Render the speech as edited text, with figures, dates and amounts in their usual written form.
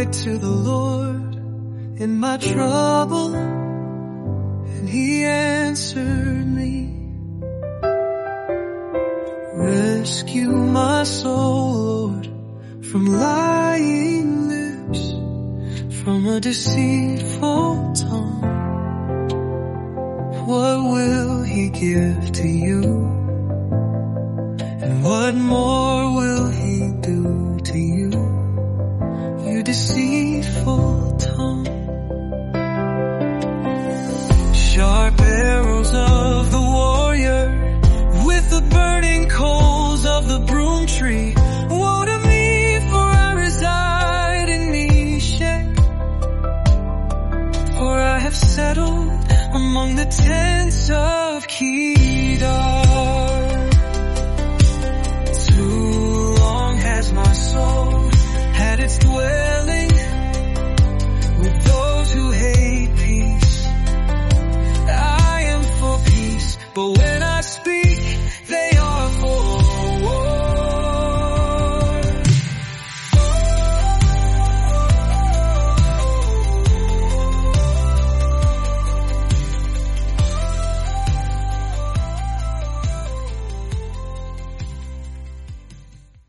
cried to the Lord in my trouble, and He answered me. Rescue my soul, Lord, from lying lips, from a deceitful tongue. What will He give to you? And what more will He do to you? You deceitful tongue. Sharp arrows of the warrior, with the burning coals of the broom tree. Woe to me, for I reside in Meshach, for I have settled among the tents of Kedar. Too long has my soul had its dwelling with those